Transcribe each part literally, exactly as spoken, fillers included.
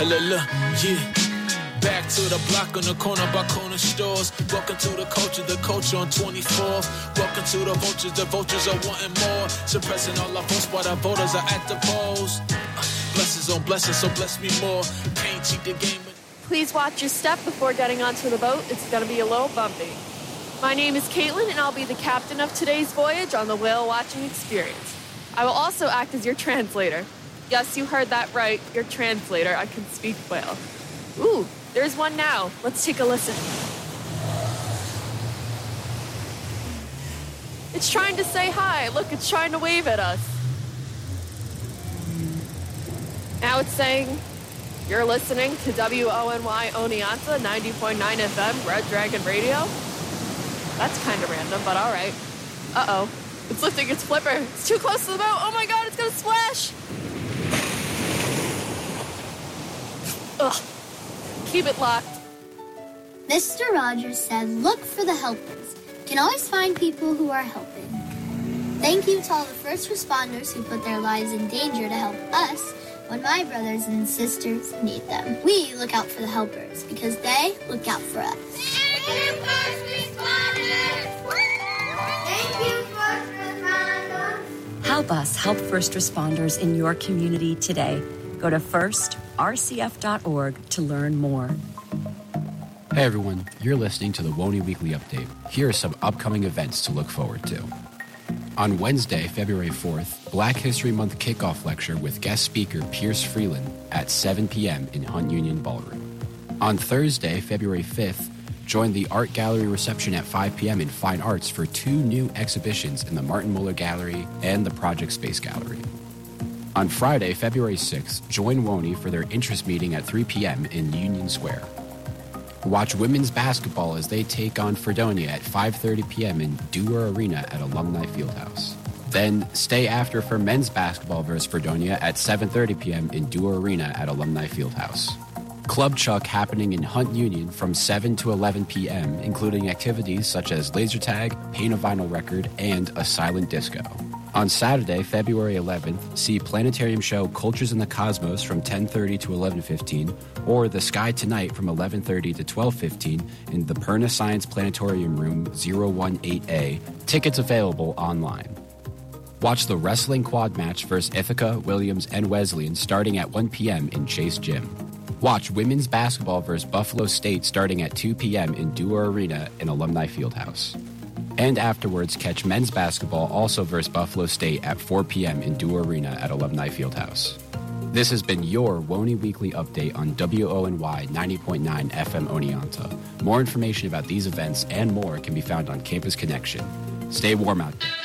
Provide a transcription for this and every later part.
look, look, yeah. Back to the block on the corner by corner stores. Welcome to the culture, the culture on twenty-fourth. Welcome to the vultures, the vultures are wanting more. Suppressing all our votes while the voters are at the polls. Blessings on blessings, so bless me more. Can't cheat the game. Please watch your step before getting onto the boat. It's going to be a little bumpy. My name is Caitlin, and I'll be the captain of today's voyage on the whale watching experience. I will also act as your translator. Yes, you heard that right. Your translator. I can speak whale. Ooh, there's one now. Let's take a listen. It's trying to say hi. Look, it's trying to wave at us. Now it's saying, you're listening to W O N Y Oneonta, ninety point nine F M, Red Dragon Radio. That's kind of random, but all right. Uh-oh. It's lifting its flipper. It's too close to the boat. Oh, my God, it's going to splash. Ugh. Keep it locked. Mister Rogers said, look for the helpers. You can always find people who are helping. Thank you to all the first responders who put their lives in danger to help us when my brothers and sisters need them. We look out for the helpers because they look out for us. Thank you, first responders! Thank you, first responders! Help us help first responders in your community today. Go to first r c f dot org to learn more. Hey everyone, you're listening to the W O N Y Weekly Update. Here are some upcoming events to look forward to. On Wednesday, February fourth, Black History Month kickoff lecture with guest speaker Pierce Freeland at seven p.m. in Hunt Union Ballroom. On Thursday, February fifth, join the Art Gallery reception at five p.m. in Fine Arts for two new exhibitions in the Martin Muller Gallery and the Project Space Gallery. On Friday, February sixth, join W O N Y for their interest meeting at three p.m. in Union Square. Watch women's basketball as they take on Fredonia at five thirty p.m. in Dewar Arena at Alumni Fieldhouse. Then stay after for men's basketball versus Fredonia at seven thirty p.m. in Dewar Arena at Alumni Fieldhouse. Club Chuck happening in Hunt Union from seven to eleven p.m., including activities such as laser tag, paint a vinyl record, and a silent disco. On Saturday, February eleventh, see Planetarium show Cultures in the Cosmos from ten thirty to eleven fifteen, or The Sky Tonight from eleven thirty to twelve fifteen in the Perna Science Planetarium Room zero one eight A. Tickets available online. Watch the Wrestling Quad match versus Ithaca, Williams, and Wesleyan starting at one p.m. in Chase Gym. Watch women's basketball versus Buffalo State starting at two p.m. in Dewar Arena in Alumni Fieldhouse. And afterwards, catch men's basketball also versus Buffalo State at four p.m. in Dewar Arena at Alumni Fieldhouse. This has been your W O N Y Weekly Update on W O N Y ninety point nine F M Oneonta. More information about these events and more can be found on Campus Connection. Stay warm out there.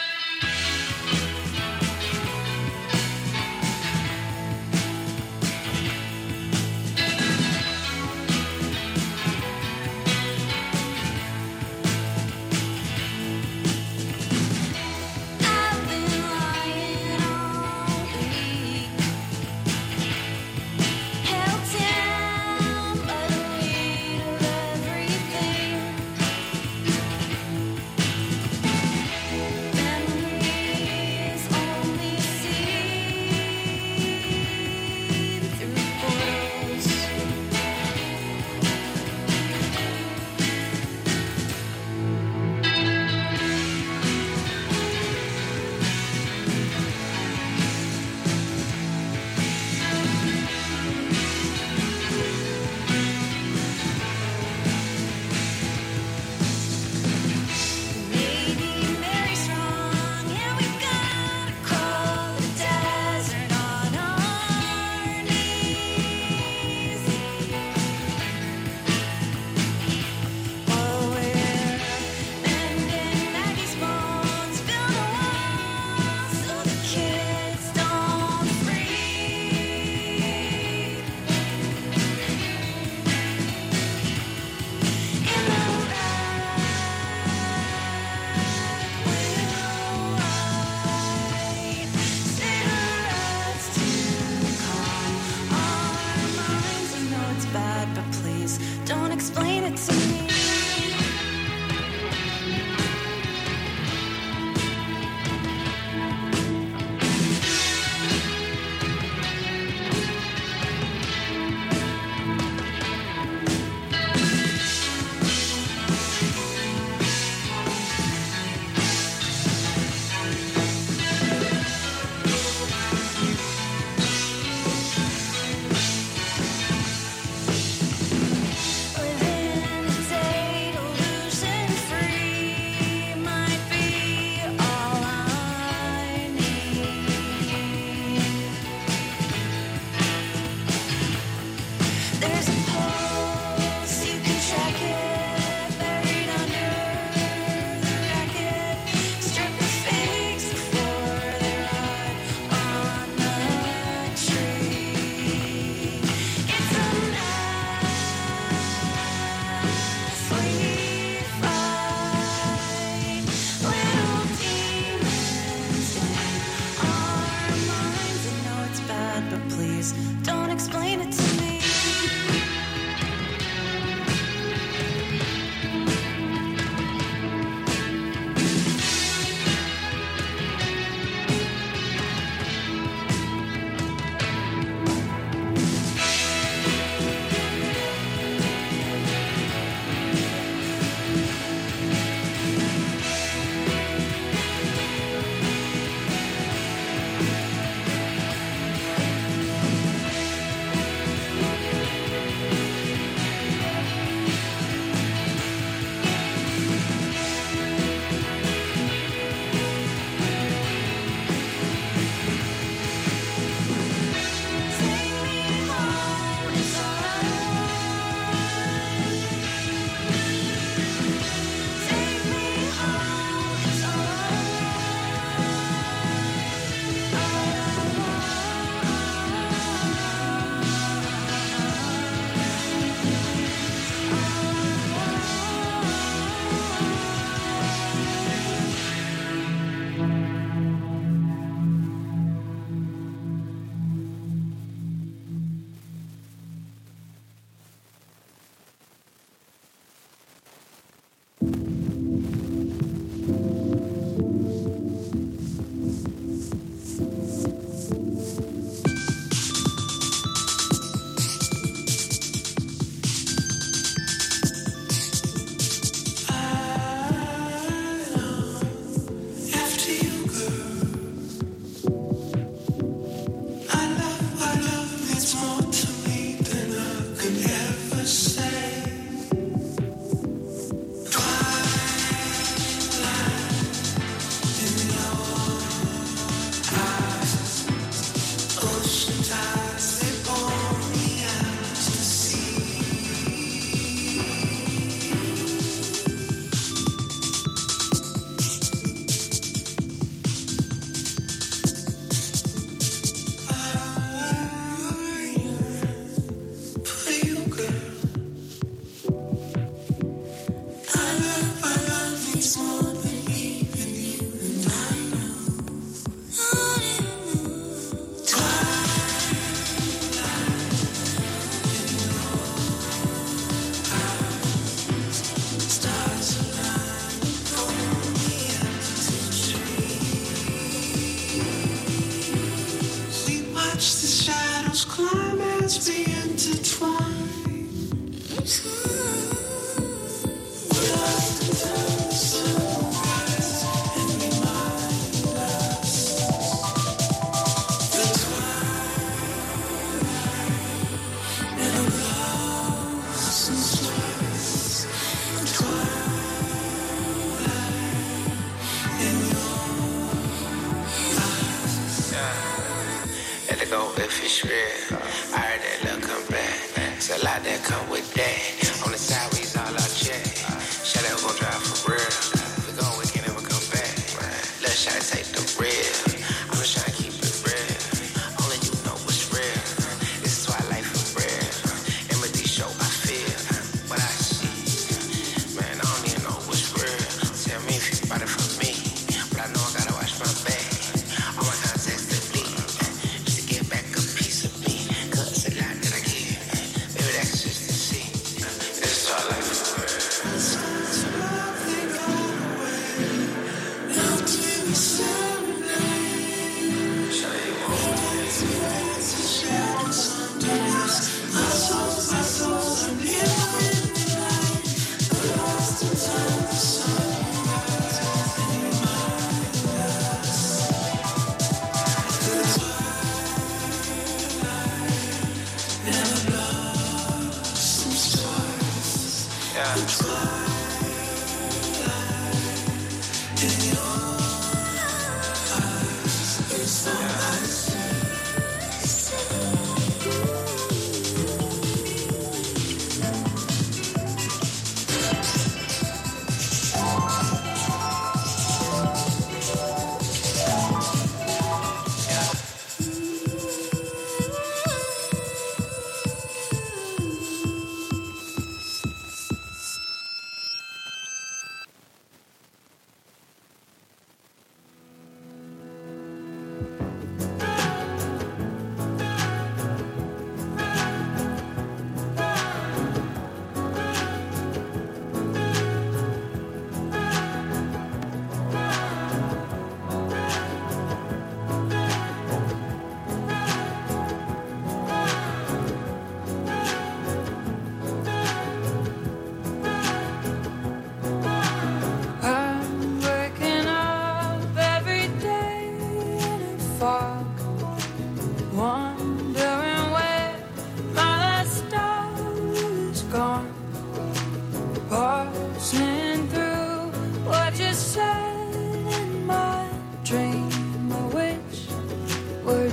Everything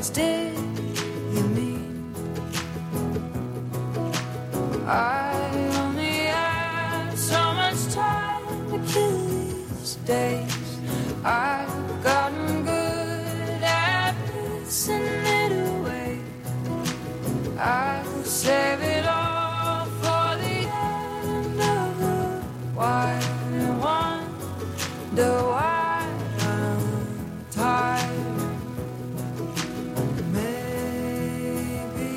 else did you mean? I only have so much time to kill these days. I've gotten good at pissing it away. I'll save it all for the end of the why. I wonder why I'm tired. Maybe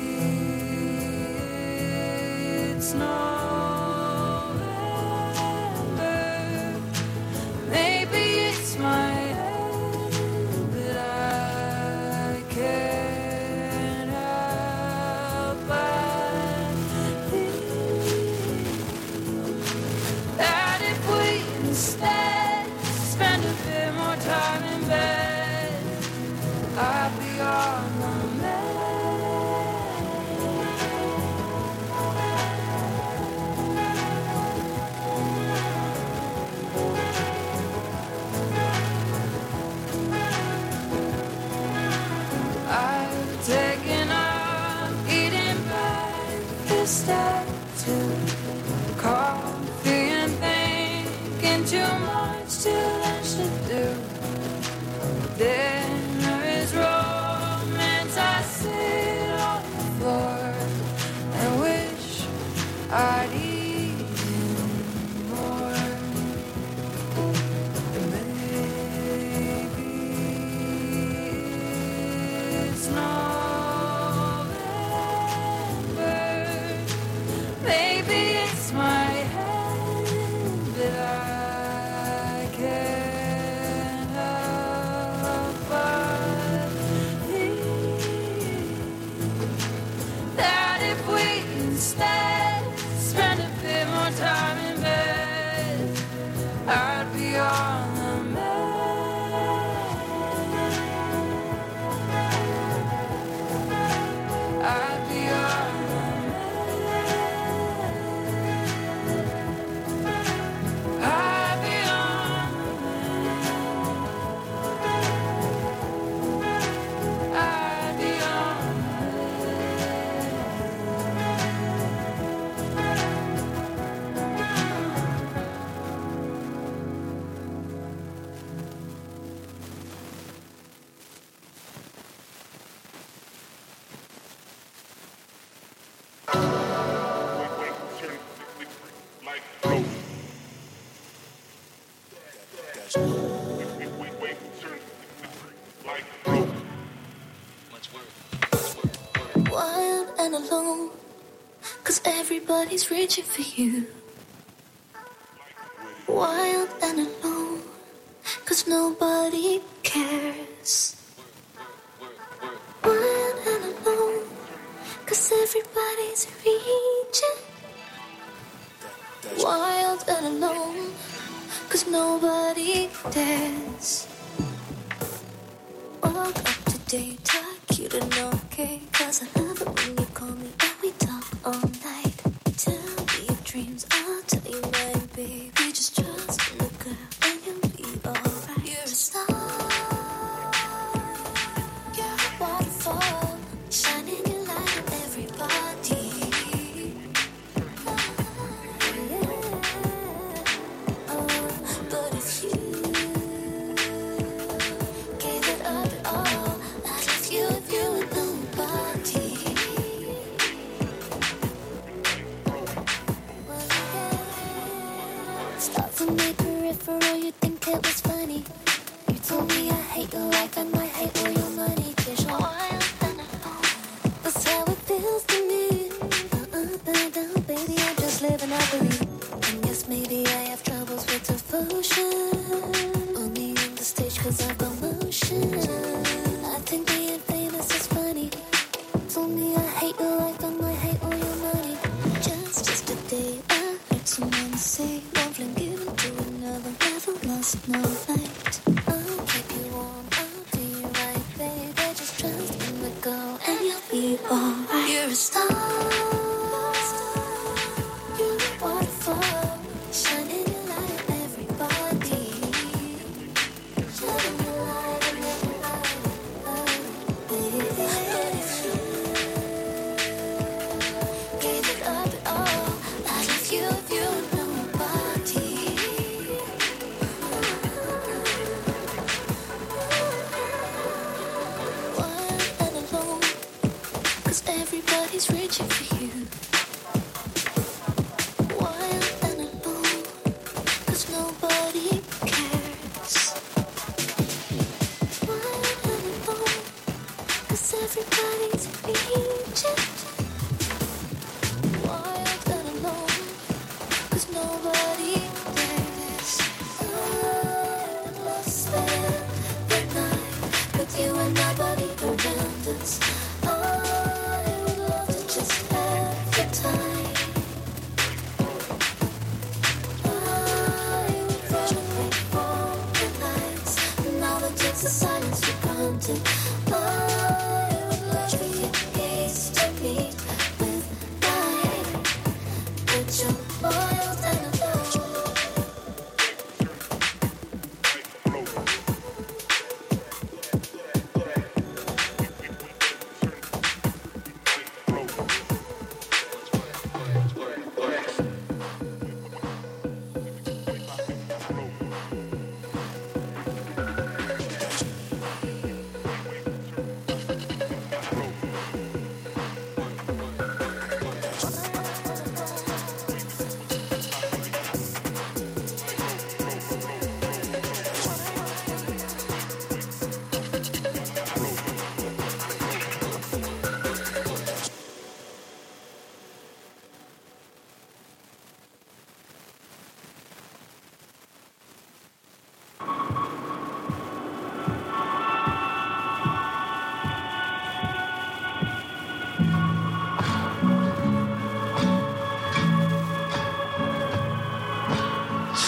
it's November. Maybe it's my head, but I can't help but think that if we instead spend a bit more time in bed, I'd be on the mend. I've taken up eating breakfast at two, coffee and thinking too much too much to do. Dinner is romance. I sit on the floor and wish I'd eaten more. Maybe it's November. Maybe it's my head, but I can't help but think that if we instead spend a bit more time in bed, I'd be on the mend. I'd be on the mend. I'd be on the mend. I'd be on Wild and alone, 'cause everybody's reaching for you. Wild and alone, 'cause nobody cares. Wild and alone, 'cause everybody's reaching. Wild and alone, 'cause nobody dares. Walk up to date, cute and okay, 'cause I love it when you call me and we talk all night. Tell me your dreams, I'll tell you mine, baby. Just trust in the girl and you'll be alright. You're a star, you're a waterfall, shining your light on everybody. Oh, but if you gave it up at all, I'd leave you if you were nobody. Start from my peripheral, you think it was funny. You told me I hate your life and I hate all your money. 'Cause you're wild and alone, that's how it feels to me. Uh-uh, baby, I'm just living happily. And yes, maybe I have troubles with devotion. Only on the stage 'cause I've got motion. I think being famous is funny. Told me I hate your life and I hate all your money. Just yesterday I heard someone say one flame given to another never lost no fight. I'll keep you warm, I'll do you right, baby. Just trust in the girl and you'll be alright. You're a star, you're a waterfall, shining your light on everybody.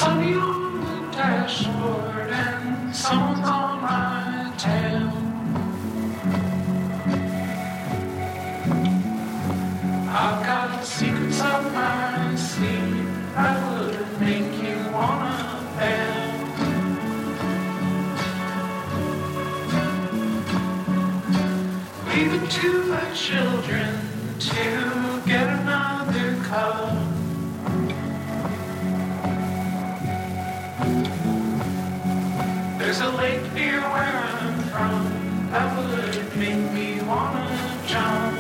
Sunny on the dashboard and someone's on my tail. I've got secrets up my sleeve that would make you wanna bail. Leave it to the children to get another cup. There's a lake near where I'm from that would make me wanna jump.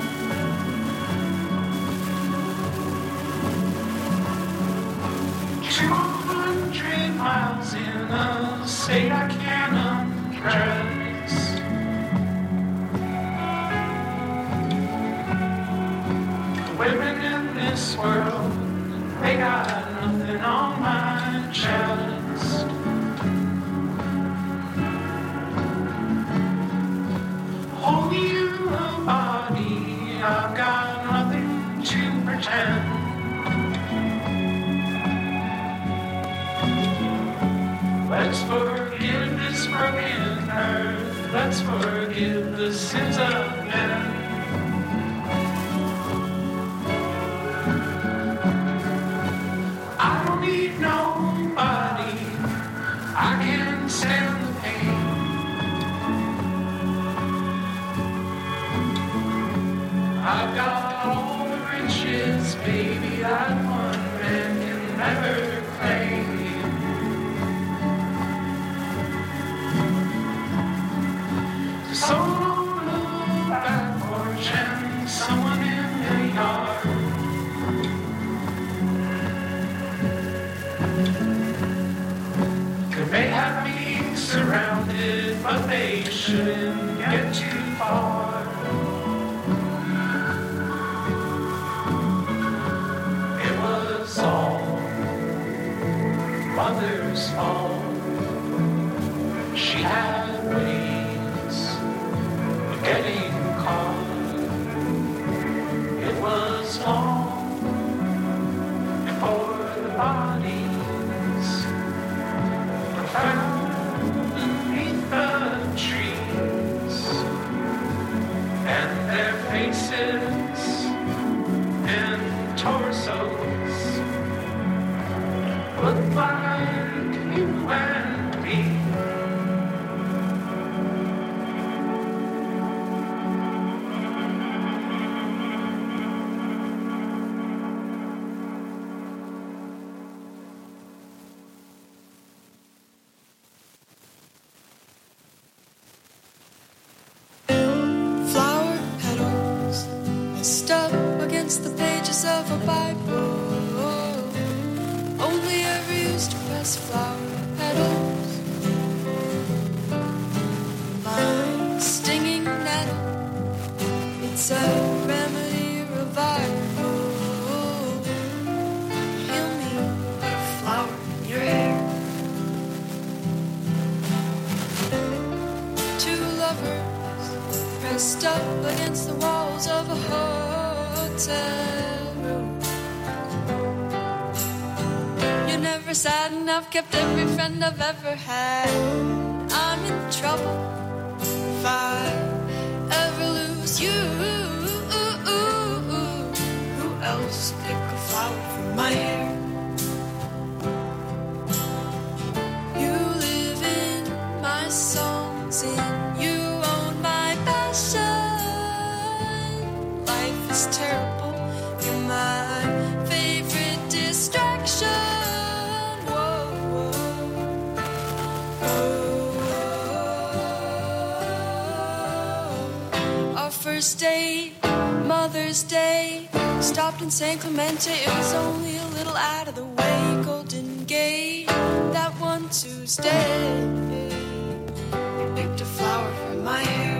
Two hundred miles in a state I can't undress. The women in this world, they got nothing on my chest. Hold you a body, I've got nothing to pretend. Let's forgive this broken earth. Let's forgive the sins of men. I don't need nobody. I can stand the pain. I've got all the riches, baby, that one man can never claim. Someone on the back porch and someone in the yard. They may have me surrounded, but they shouldn't get too far. It was all Mother's fault. She had ways getting caught. It was long before the bodies were found beneath the trees, and their faces and torsos looked like you and me. The pages of a Bible, only ever used to press flower petals. My stinging nettle, it's a remedy, revival. Heal me, put a flower in your hair. Two lovers pressed up against the walls of a hotel room. You're never sad enough, kept every friend I've ever had. I'm in trouble if I ever lose you. Who else pick a flower from my hair? You live in my songs, and you own my passion. Life is terrible, you're my favorite distraction. Whoa, whoa, whoa. Our first date, Mother's Day, stopped in San Clemente. It was only a little out of the way. Golden Gate, that one Tuesday, you picked a flower from my hair.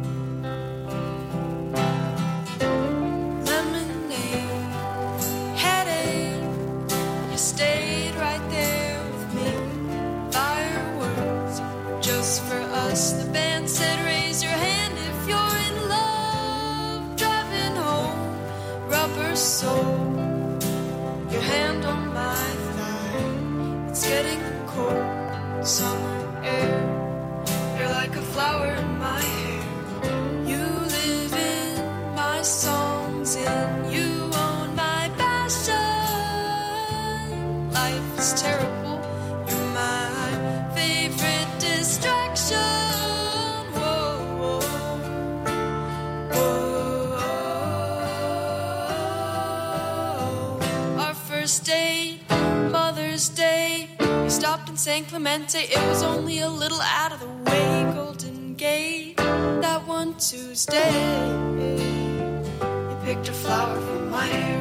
Stayed right there with me. Fireworks just for us. The band said raise your hand if you're in love. Driving home, rubber sole, your hand on my thigh. It's life is terrible. You're my favorite distraction. Whoa, whoa, whoa. Our first date, Mother's Day, we stopped in San Clemente. It was only a little out of the way. Golden Gate, that one Tuesday, you picked a flower from my hair.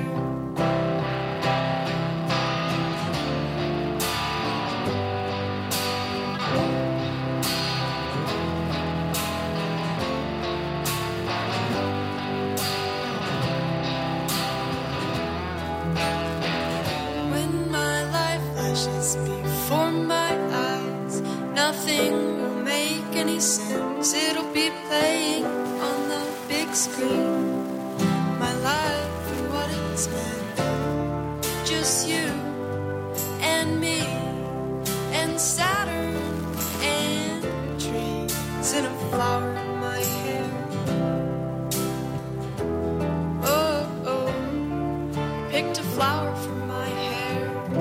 Before my eyes, nothing will make any sense. It'll be playing on the big screen. My life and what it's meant. Just you and me and Saturn and trees and a flower in my hair. Oh, oh, picked a flower from my hair.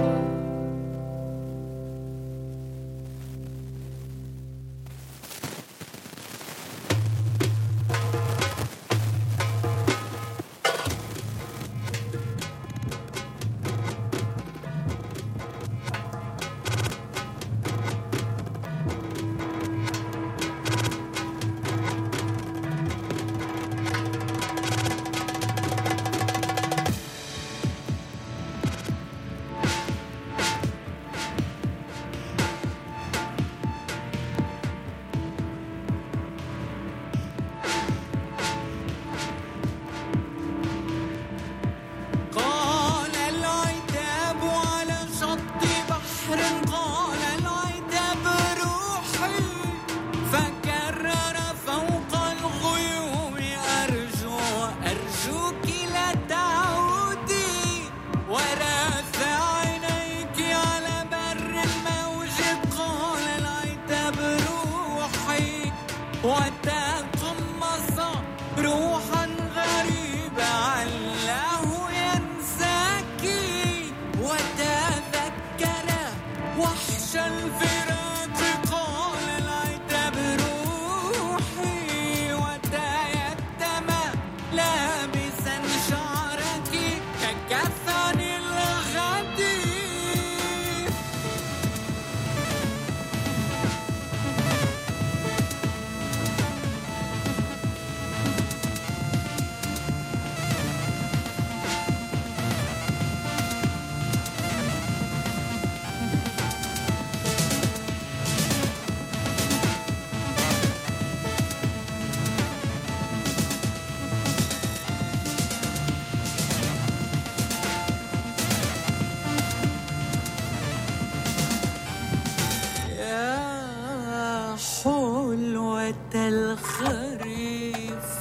الخريف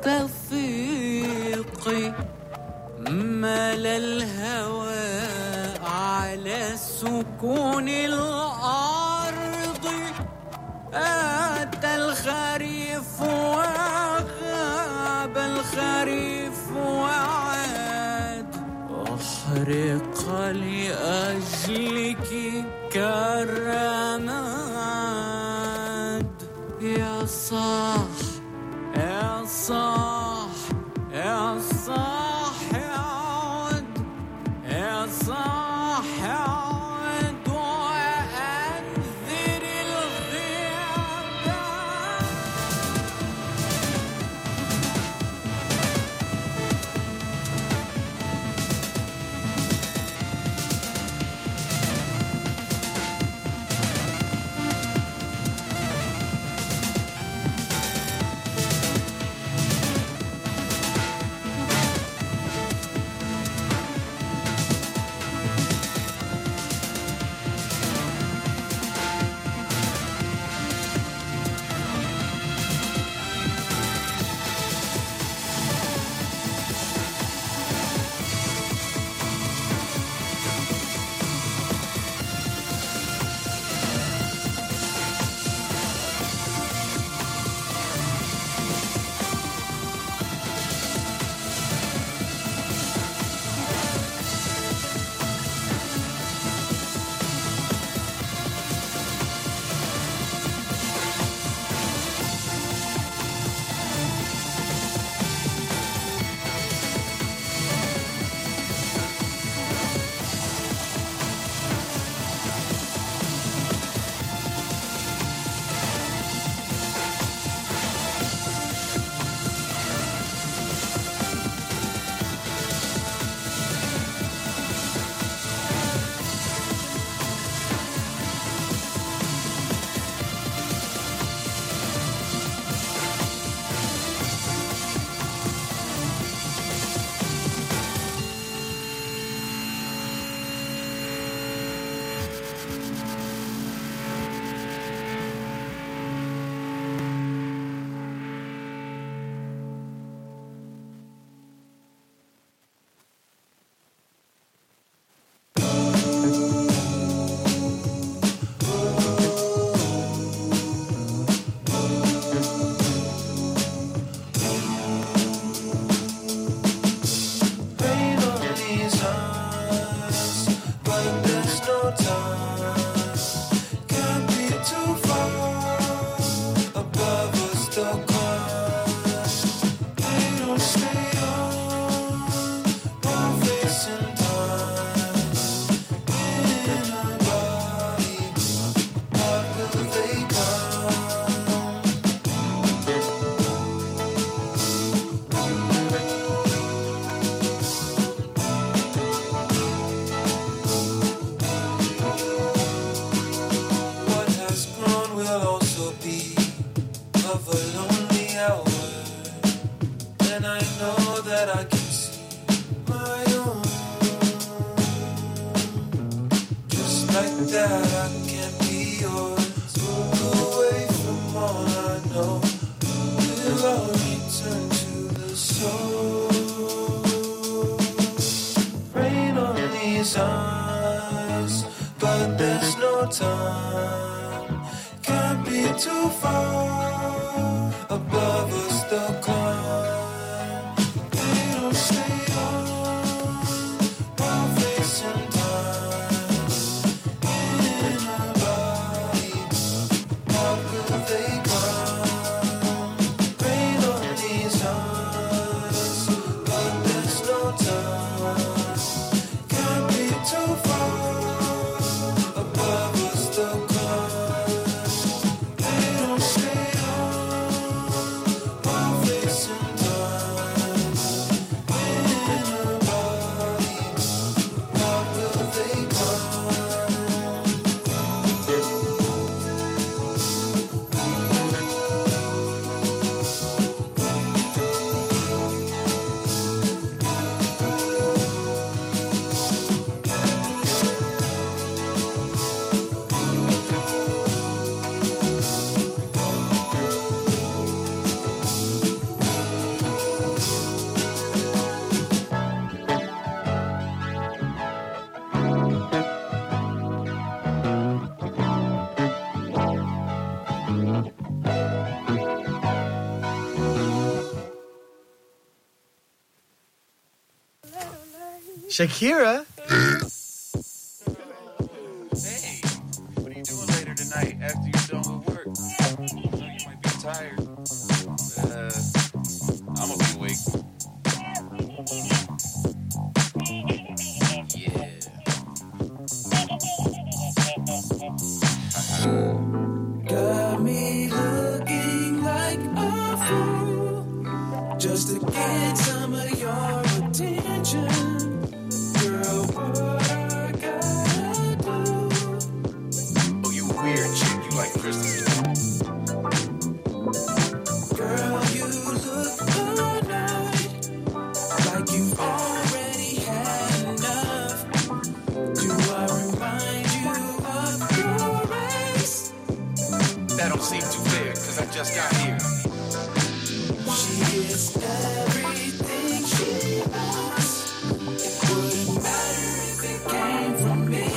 استفيقي مال الهوى على سكون الأرض أتى الخريف وغاب الخريف وعاد أحرق لأجلك كالرماد يا صاح يا صاح يا صاح عود يا صاح عود وأنذر الغيابة no time. Can't be too far above us, the climb. They don't stay on while facing time. In a body, what will they of a lonely hour, and I know that I can see my own. Just like that, I can't be yours. Look away from all I know. We'll all return to the soul. Rain on these eyes, but there's no time. Can't be too far above us, the climb. They don't stay on while facing time. In a body, what will they climb? Rain on these eyes, but there's no time. Can't be too far above us, the climb. Shakira? Hey, what are you doing later tonight after you're done with work? I know you might be tired. Uh, I'm gonna be awake. Yeah. Got me looking like a fool just to get some of your attention. Girl, what I gotta do? Oh, you a weird chick. You like Christmas. Girl, you look annoyed, like you've already had enough. Do I remind you of your ex? That don't seem too fair, cause I just got here. She is everything she wants. It wouldn't matter if it came from me.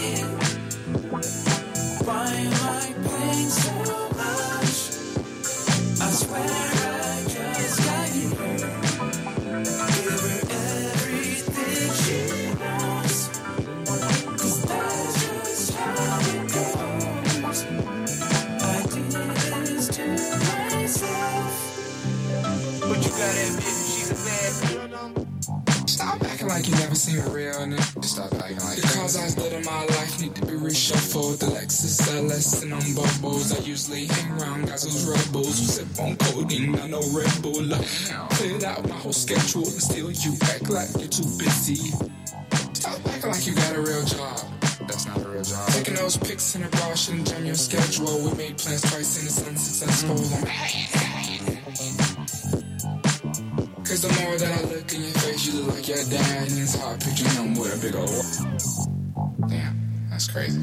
Why am I paying so much? I swear I just got here. Give her everything she wants, cause that's just how it goes. I did this to myself. But you gotta admit, she's a bad. Stop acting like you never seen a real nigga. Stop acting like the cars I did in my life need to be reshuffled. The Lexus L S and on bubbles. I usually hang around guys who's rebels who sip on codeine, not no Red Bull. Like, cleared out my whole schedule and still you act like you're too busy. Stop acting like you got a real job. That's not a real job. Taking those pics in a bar shouldn't jam your schedule. We made plans twice and it's unsuccessful. Cause the more that I look in your face, you look like your dad, and it's hard picturing him with a big old. Damn, that's crazy.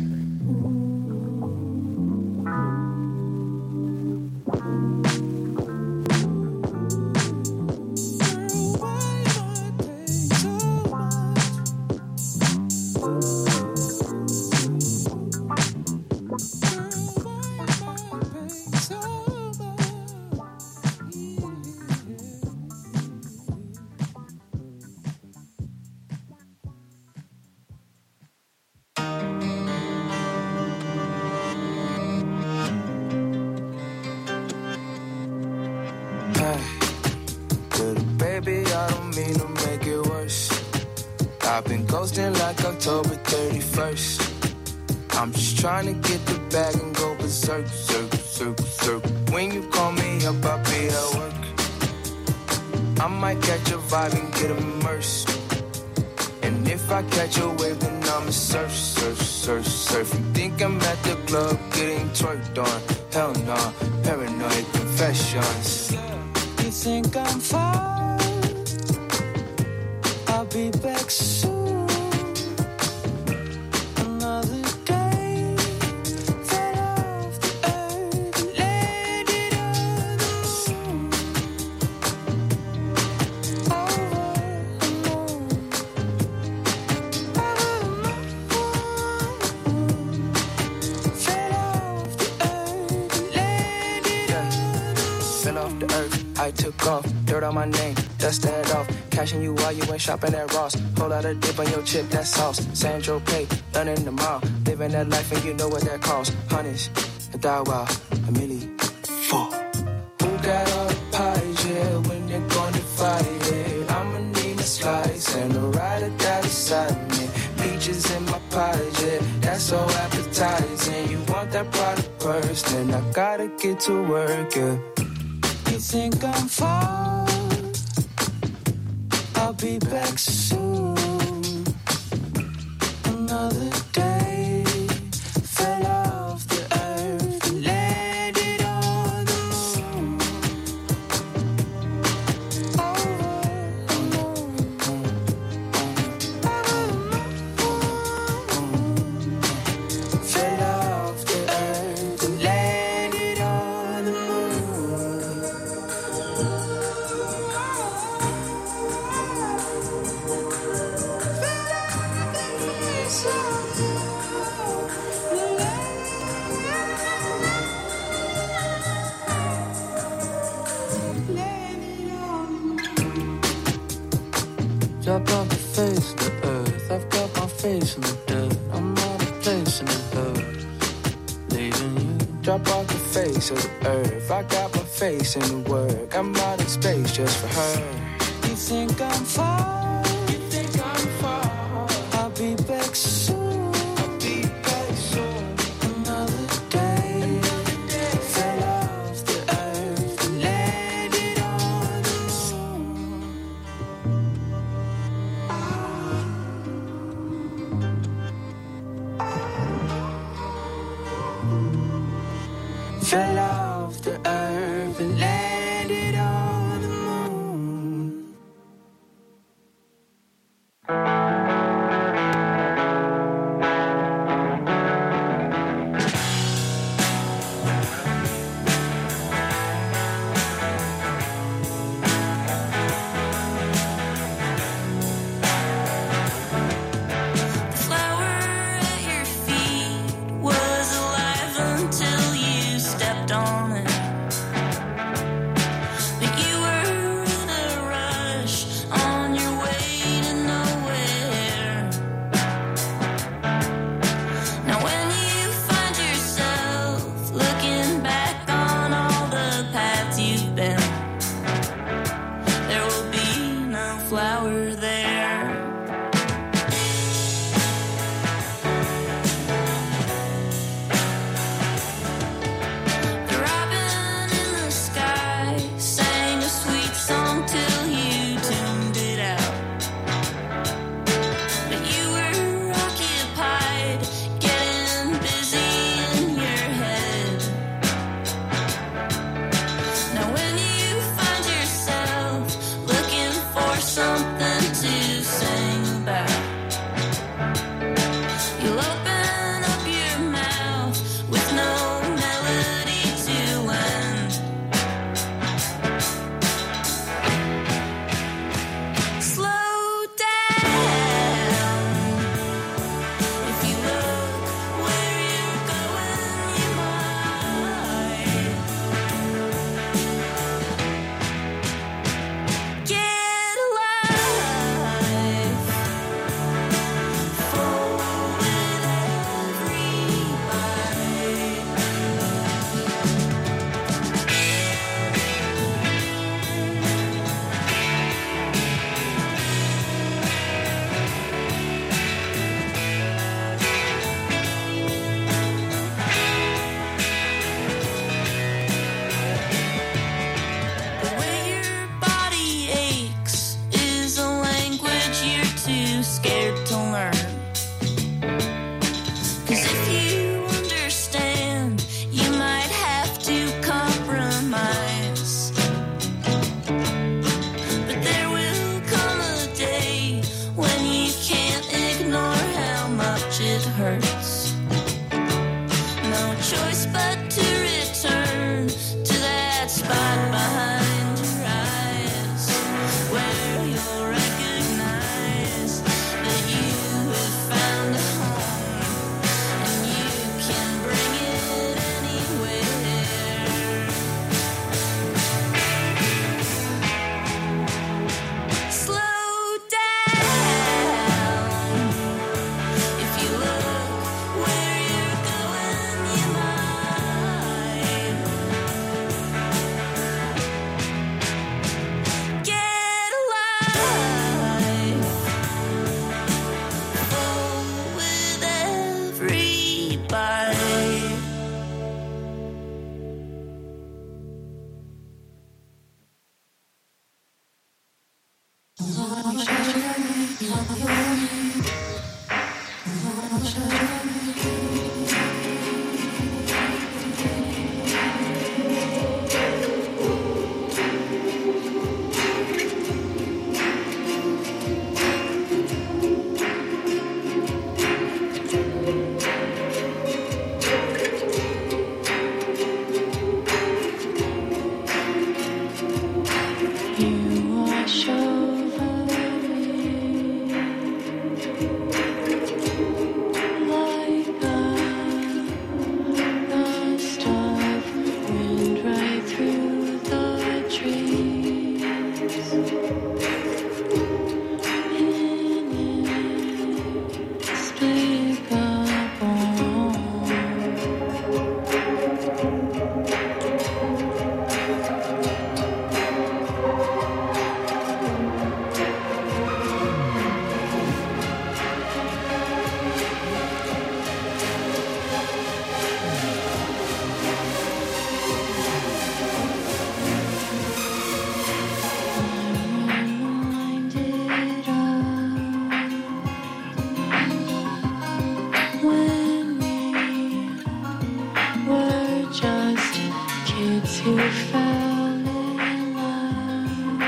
like October thirty-first. I'm just trying to get the bag and go berserk, berserk, berserk, berserk. When you call me up, I'll be at work. I might catch a vibe and get immersed. And if I catch a wave, then I'ma surf, surf, surf, surf. You think I'm at the club getting twerked on? Hell nah, paranoid confessions. You think I'm fine? I'll be back soon. Another day, fell off the earth and landed on the moon. Over the moon, over the moon. Fell off the earth and landed Yeah. on the moon. Fell off the earth, I took off. Dirt on my name, dust the head off. Cashing you while you ain't shopping at Ross. Whole lot of dip on your chip, that's sauce. Sandro Pay, running the mile. Living that life and you know what that costs. Hundreds, a die wow, a milli, four. Who got all the pies, yeah, when they're gonna fight it? I'ma need a slice and a ride or die beside me. Peaches in my pie, yeah, that's so appetizing. You want that product first, then I gotta get to work, yeah. You think I'm fine? I'll be back soon. Another day, fell off the earth and landed on the moon. Over the moon, over the moon. Fell off the earth and landed on the moon. Drop off the face of the earth. I've got my face in the dirt. I'm out of place in the hood. Leaving you. Drop off the face of the earth. I got my face in the work. I'm out in space just for her. You think I'm far? You think I'm far? I'll be back soon. I'll be back soon. Another day, Another day. fell off the earth and landed on the moon. Fell off the earth and landed on the moon. The flower at your feet was alive until you stepped on much it hurts. No choice but to return to that spot behind your eyes, where you'll recognize that you have found a home, and you can bring it anywhere. Slow down. If you look where you're going, you might get alive. Oh, with every bite. You wash over me like a gust of wind right through the trees. When we were just kids who fell in love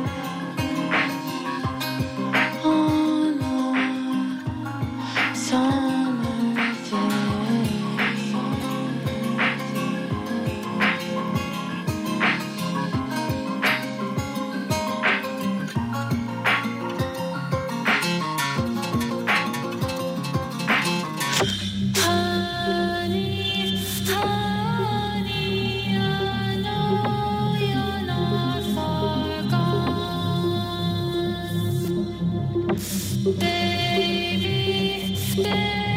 on a summer day. Honey, honey, I know you're not far gone. Baby, baby.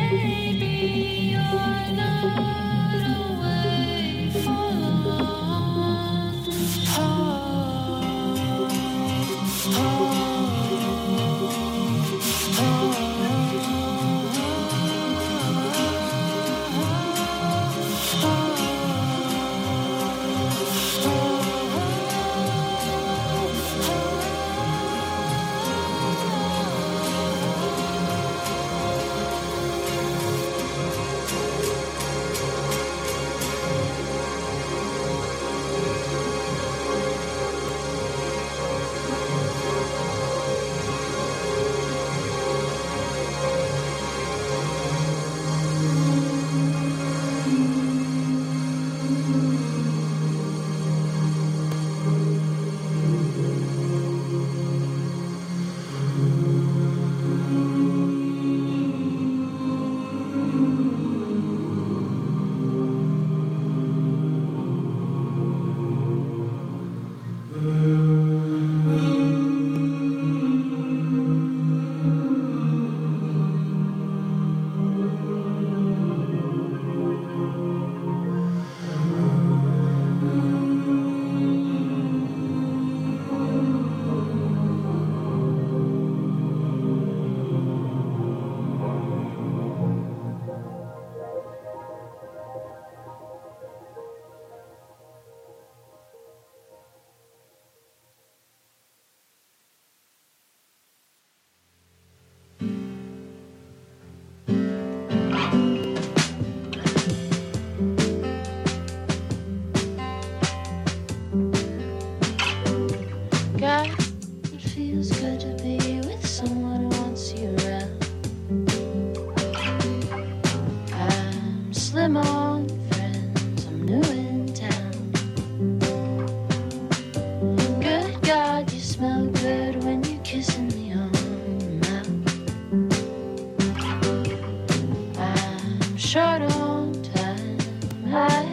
short on time. I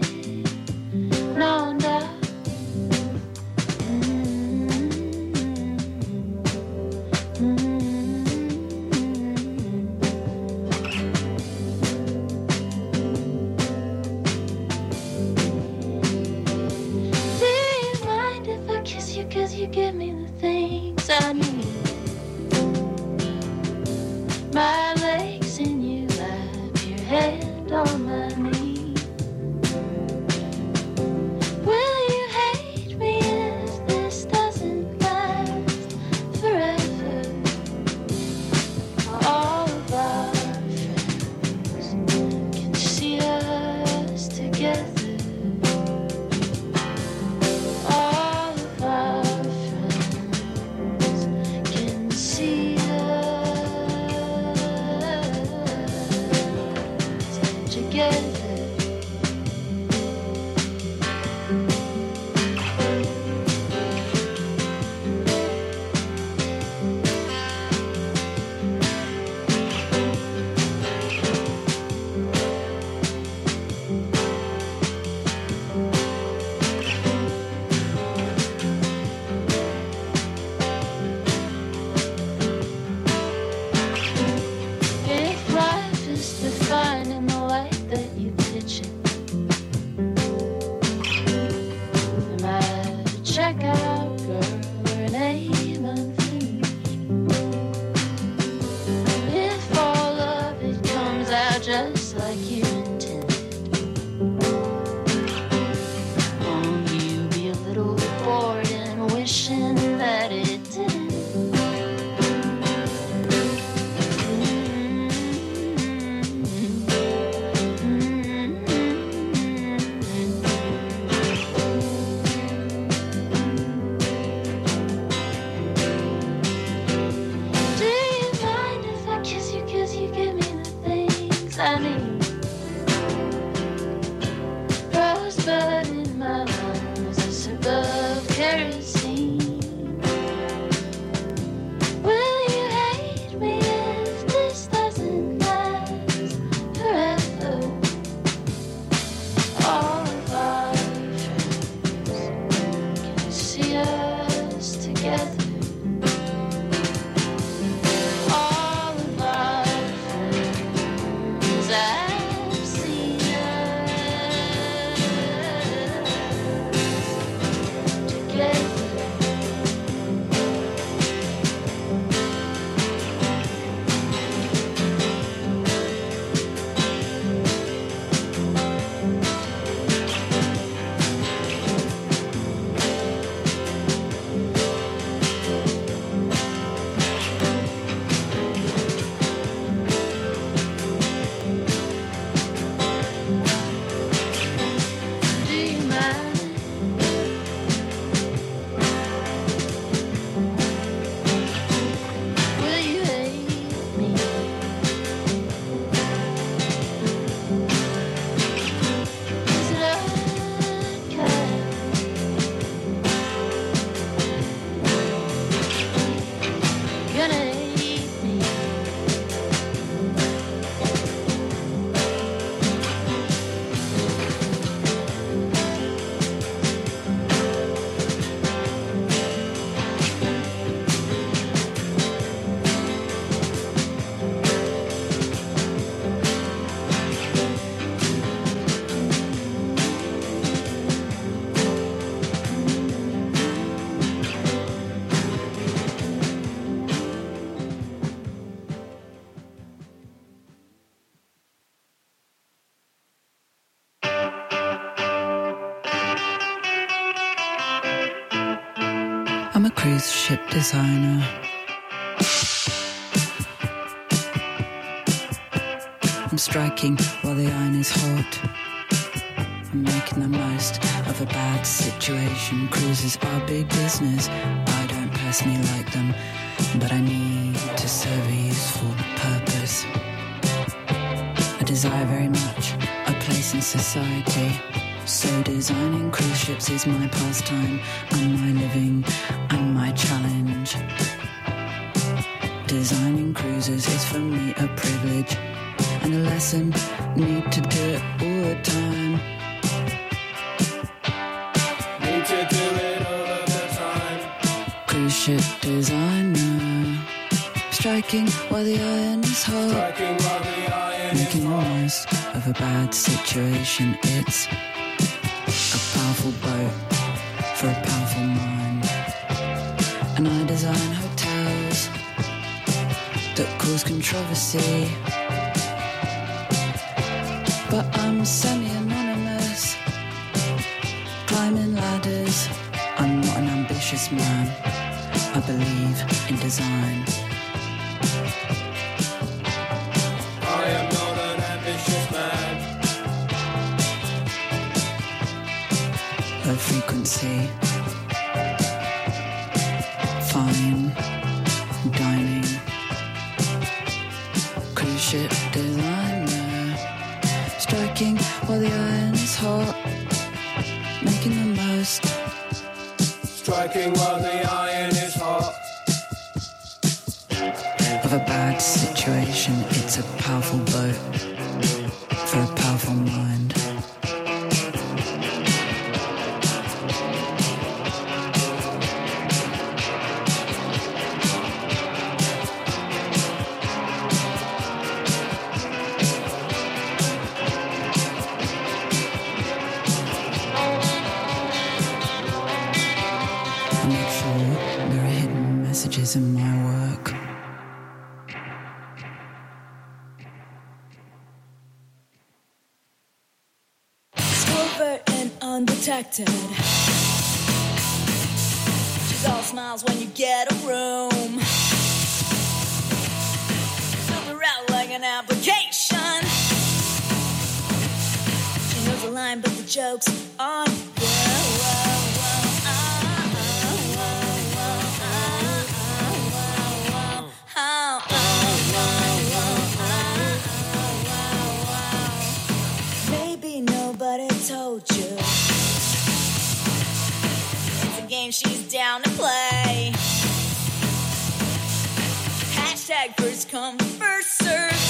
no doubt. You give me the things I need. My legs in you lap, your head on my knee. Will you hate me if this doesn't last forever? All of our friends can see us together. Just like you intended. Won't you be a little bored and wishing that it didn't? Do you mind if I kiss you, kiss you, give me the things I need? Rosebud in my lungs, a sip of kerosene. Will you hate me if this doesn't last forever? All of our friends can see us together. All of our friends I've seen us together. Do you mind? Will you hate me? Is it unkind? Gonna hate me? I'm a cruise ship designer. I'm striking while the iron is hot. I'm making the most of a bad situation. Cruises are big business. I don't personally like them, but I need to serve a useful purpose. I desire very much a place in society. So designing cruise ships is my pastime, and my living, and my challenge. Designing cruises is for me a privilege, and a lesson. Need to do it all the time. Need to do it all of the time. Cruise ship designer, striking while the iron is hot. Striking while the iron is Making the hot. most of a bad situation. It's a powerful boat for a powerful mind. And I design hotels that cause controversy. But I'm semi-anonymous, climbing ladders. I'm not an ambitious man. I believe in design. I am not an ambitious man. Low frequency, fine dining, cruise ship designer, striking while the iron is hot, making the most. Striking while the iron is hot. Of a bad situation. It's a powerful boat for a powerful mind. I make sure there are hidden messages in my work. Covert and undetected. She's all smiles when you get a room. Fill her out like an application. She knows the line, but the joke's on you. Maybe nobody told you. It's a game she's down to play. Hashtag first come, first serve.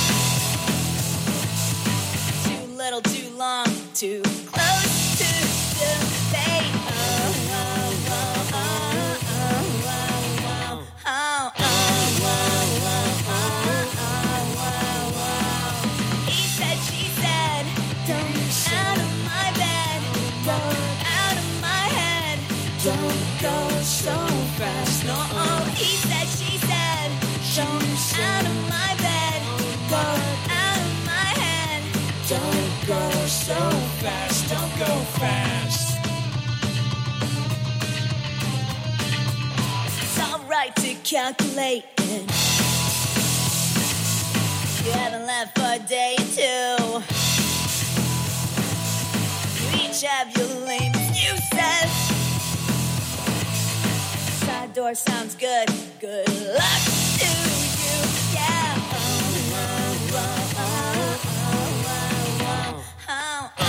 Too little, too long, too close to debate. Oh, oh, oh, oh, oh, oh, oh, oh, oh, oh, oh, oh. He said, she said, don't out of my bed, don't out of my head, don't go so fast. No, he said, she said, don't out of my bed, go out of my head, don't go so fast, don't go fast. It's alright to calculate it. You haven't left for a day or two. You each have your lame excuses. Side door sounds good. Good luck to you. Yeah. Oh, oh, oh, oh, oh, oh, oh, oh, oh,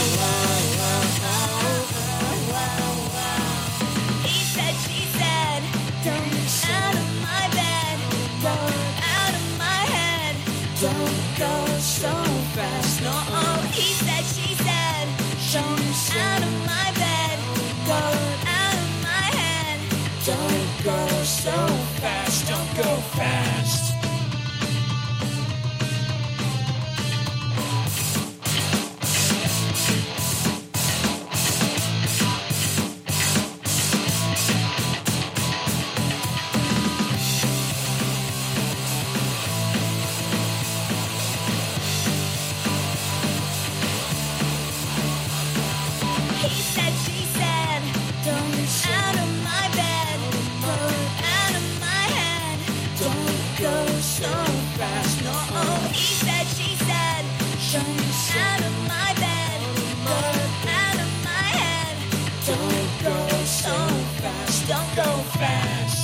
oh, oh, oh. He said, she said, don't out of my bed, don't out of my head, don't go so fast. No, he said, she said, don't out of my bed, go out of my head, don't go so fast, don't go fast. He said, she said, don't out of my bed, go out of my head, don't go so fast. No, he said, she said, don't out of my bed, go out of my head, don't go so fast, don't go fast.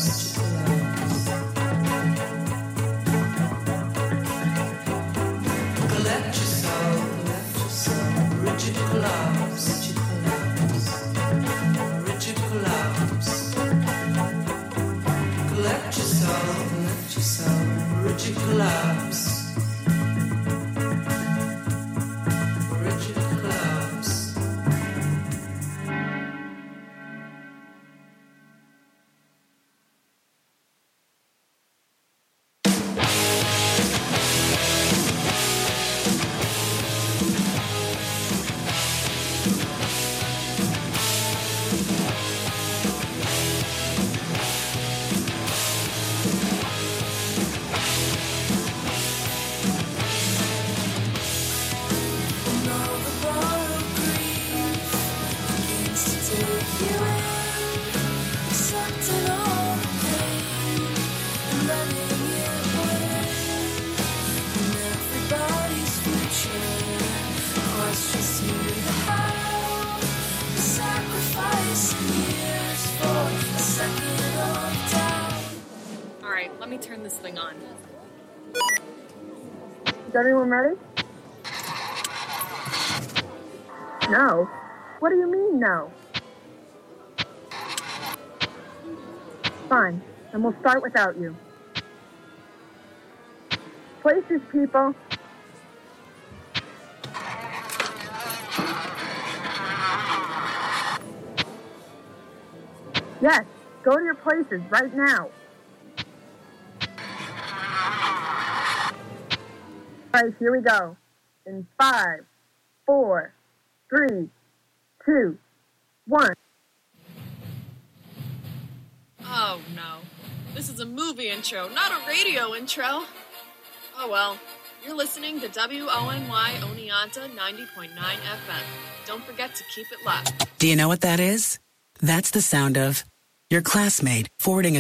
Collect yourself, collect yourself, rigid collapse, rigid collapse. Collect yourself, collect yourself, rigid collapse. Rigid collapse. All right, let me turn this thing on. Is everyone ready? No. What do you mean, no? Fine, then we'll start without you. Places, people. Yes, go to your places right now. All right, here we go. In five, four, three, two, one. Oh no. This is a movie intro, not a radio intro. Oh well. You're listening to W O N Y Oneonta ninety point nine F M. Don't forget to keep it locked. Do you know what that is? That's the sound of your classmate forwarding a